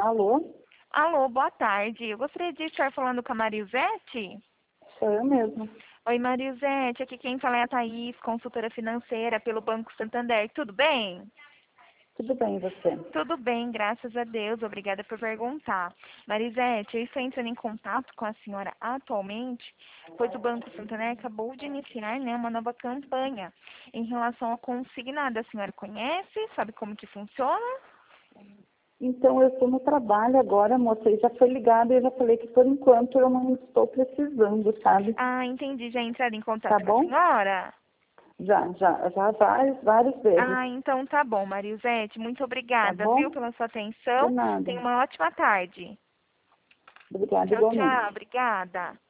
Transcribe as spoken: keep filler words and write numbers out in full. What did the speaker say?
Alô? Alô, boa tarde. Eu gostaria de estar falando com a Marisete. Sou eu mesma. Oi, Marisete. Aqui quem fala é a Thaís, consultora financeira pelo Banco Santander. Tudo bem? Tudo bem, e você? Tudo bem, graças a Deus. Obrigada por perguntar. Marisete, eu estou entrando em contato com a senhora atualmente, pois o Banco Santander acabou de iniciar, né, uma nova campanha em relação à consignada. A senhora conhece? Sabe como que funciona? Então, eu estou no trabalho agora, moça, e já foi ligado e eu já falei que por enquanto eu não estou precisando, sabe? Ah, entendi. Já entraram em Tá contato com a bom? senhora? Já, já, já várias, várias vezes. Ah, então tá bom, Marisete. Muito Tá obrigada, viu, bom? pela sua De atenção. nada. Tenha uma ótima tarde. Obrigada Tchau, tchau. igualmente. Obrigada.